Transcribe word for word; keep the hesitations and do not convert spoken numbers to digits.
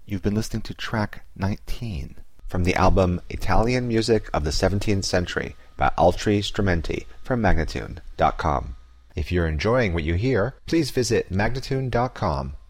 You've been listening to track nineteen from the album Italian Music of the seventeenth Century by Altri Strumenti from Magnatune dot com. If you're enjoying what you hear, please visit Magnatune dot com